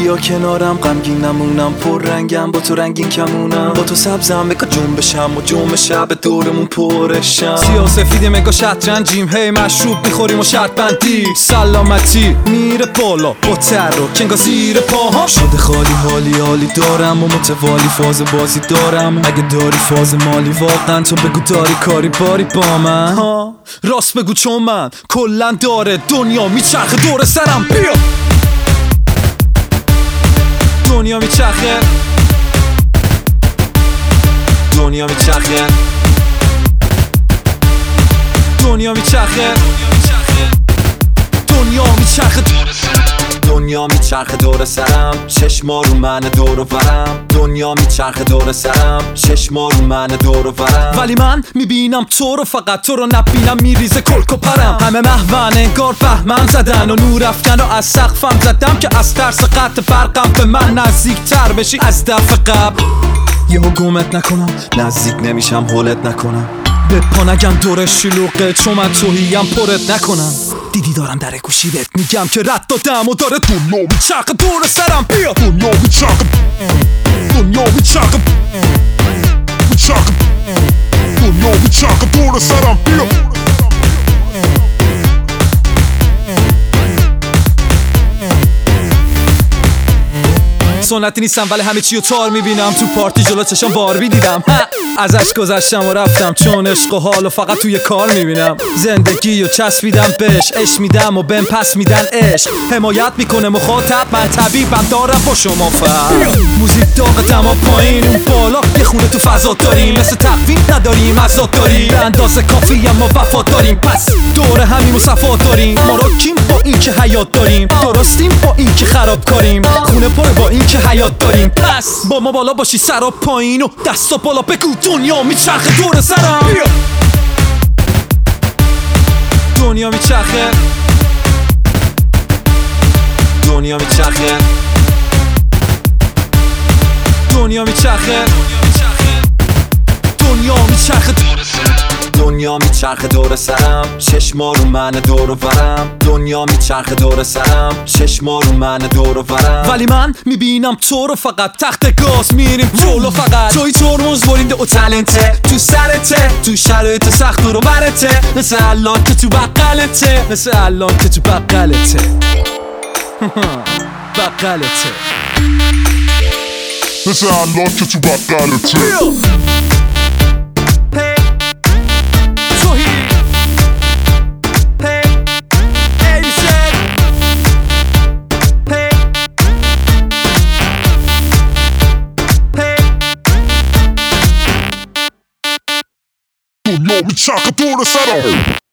بیا کنارم، غمگین نمونم، پر رنگم، با تو رنگین کمونم، با تو سبزم مگا جنبشم و جنب شب دورمون پرشم. سیاه سفیدی مگا شطرنجیم، هی مشروب میخوریم و شرط بندی، سلامتی میره بالا با تر و کنگا زیر پاها. شده خالی حالی دارم و متوالی فاز بازی دارم، اگه داری فاز مالی واقعا تو بگو داری کاری باری با من ها. راست بگو چون من کلن داره دنیا میچرخه دور سرم. بیا دنیا میچرخه، دنیا میچرخه، دنیا میچرخه، دنیا میچرخه، دنیا میچرخه دور سرم، چشما رو من دور و برم. دنیا میچرخه دور سرم، چشما رو من دور و برم. ولی من میبینم تو رو، فقط تو رو نبینم میریزه کلک و پرم. همه محون انگار فهمم زدن و نور افکن و از سقفم زدم که از ترس قطع برقم به من نزدیک تر بشی از دفعه قبل. یهو گمت نکنم، نزدیک نمیشم هولت نکنم، به پا نگم دور شلوغه چون من توهیم پرت نکنم. دیدی دارم در گوشی بهت میگم که رد دادم و داره دنیا میچرخه دور سرم. بیا دنیا میچرخه، دنیا میچرخه، میچرخه، دنیا میچرخه دور سرم. بیا سنتی نیستم ولی همه چی رو تار میبینم، تو پارتی جلو چشم باربی دیدم، ازش گذشتم و رفتم چون عشق و حال و فقط توی کار میبینم. زندگی و چسبیدم بهش، عشق میدم و بهم پس میدن عشق، حمایت میکنه مخاطب، من طبیبم دارم با شما فرق. موزیک داغتم و پایین اون بالا، یه خونه تو فضا داریم، مثل تقویم نداریم ازاد داریم، به اندازه کافی اما وفا داریم، پس دور همین و صفا داریم. ما رو کیم با این که حیات داریم، درستیم با این که خراب کاریم، خونه پره با این که حیات داریم، پس با ما بالا باشی سرا پایین و دستا بالا بگو دنیا میچرخه دور سرم. بیا دنیا میچرخه، دنیا میچرخه، دنیا میچرخه، دنیا میچرخه، دنیا میچرخه دور سرم، چشما رو من دور و برم. دنیا میچرخه دور سرم، چشما رو من دور و برم. ولی من میبینم تو رو، فقط تخت گاز میریم جلو، فقط توی ترمز برینده و تلنته تو سرته، تو شرایط سخت رو برته، مثل الان که تو بقلته، مثل الان که تو بقلته بقلته، مثل الان که تو بقلته. دنیا میچرخه دور سرم.